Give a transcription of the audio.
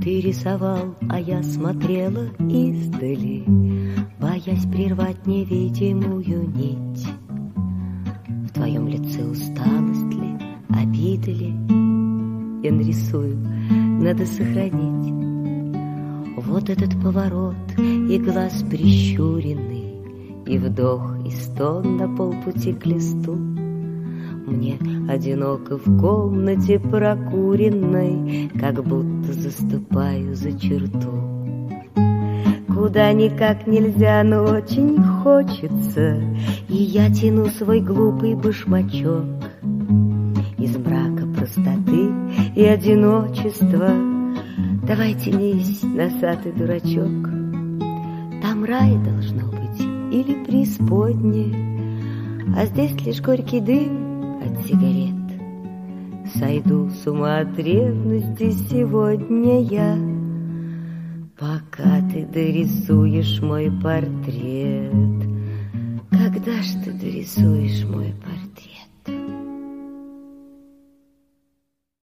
Ты рисовал, а я смотрела издали, боясь прервать невидимую нить. В твоем лице усталость ли, обида ли? Я нарисую, надо сохранить. Вот этот поворот и глаз прищуренный, и вдох, и стон на полпути к листу. Мне одиноко в комнате прокуренной, как будто заступаю за черту. Куда никак нельзя, но очень хочется, и я тяну свой глупый башмачок. Из мрака простоты и одиночества давай тянись, носатый дурачок. Там рай должно быть или преисподняя, а здесь лишь горький дым от сигарет. Сойду с ума от ревности сегодня я, пока ты дорисуешь мой портрет. Когда ж ты дорисуешь мой портрет?